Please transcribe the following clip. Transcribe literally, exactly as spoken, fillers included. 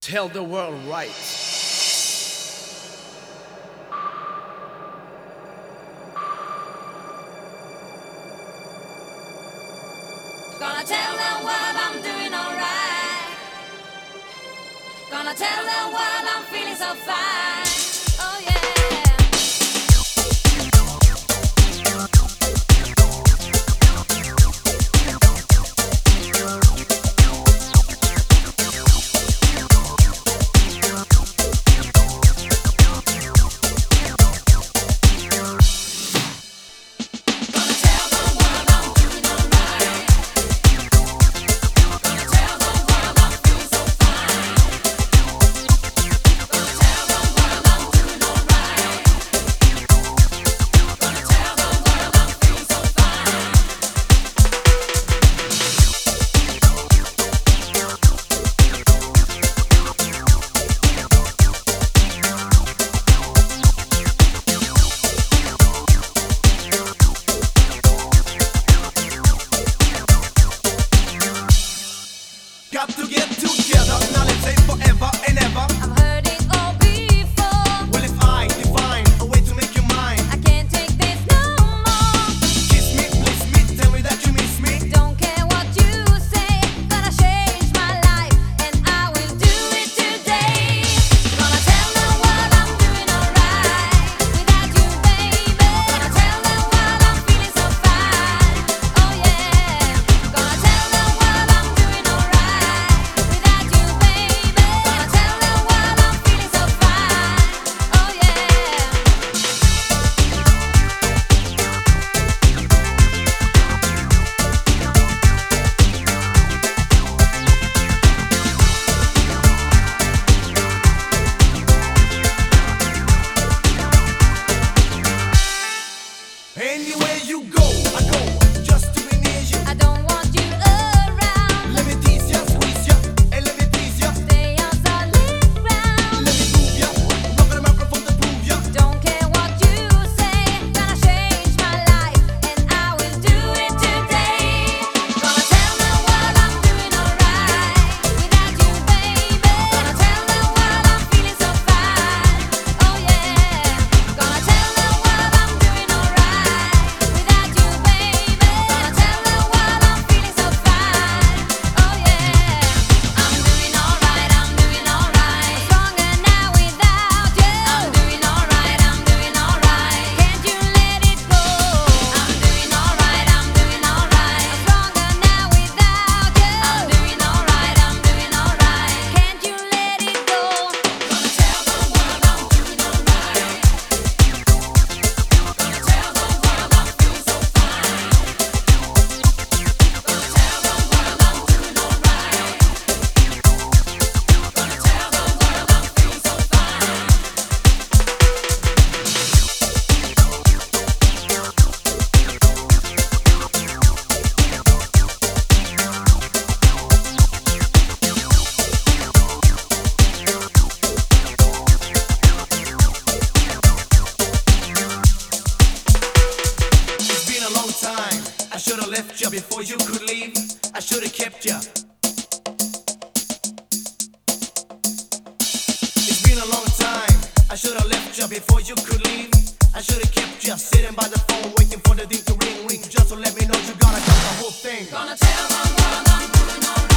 Tell the world right. Gonna tell the world I'm doing alright. Gonna tell the world I'm feeling so fine. Oh yeah. Got to get together, now let's say forever and ever. I've heard it all before. Well, if I define a way to make you mine, I can't take this no more. kiss me, bliss me, tell me that you miss me. Don't care what you say, gonna change my life, and I will do it today. Gonna tell the world I'm doing alright without you, baby. Gonna tell the world I'm feeling so fine. Oh yeah. Gonna tell the world I'm doing alright without you, baby. Gonna tell the world I'm feeling so fine. Oh yeah. Anywhere you go, I go, just to be near you. I don't want you around. Let me tease ya, squeeze ya, and let me please ya. Stay on solid ground. Let me move ya, rub the microphone to prove ya. Don't care what you say, gonna change my life, and I will do it today. Gonna tell the world I'm doing alright without you, baby. Gonna tell the world I'm feeling so fine. Oh yeah. Gonna tell the world I'm doing alright without you, baby. Gonna tell the world I'm feeling so fine. Oh yeah. I'm doing alright, I'm doing alright. Stronger now without you. I'm doing alright, I'm doing alright. Can't you let it go? I'm doing alright, I'm doing alright. Stronger now without you. I'm doing alright, I'm doing alright. Can't you let it go? Gonna tell the world I'm doing alright. Gonna tell the world I'm feeling so fine. Gonna tell the world I'm doing alright. Gonna tell the world I'm feeling so fine. It's been a long time. I should have left ya before you could leave. I should have kept ya. It's been a long time. I should have left ya before you could leave. I should have kept ya sitting by the phone, waiting for the ding to ring, ring, just to let me know you gotta cut the whole thing. Gonna tell the world I'm doing alright.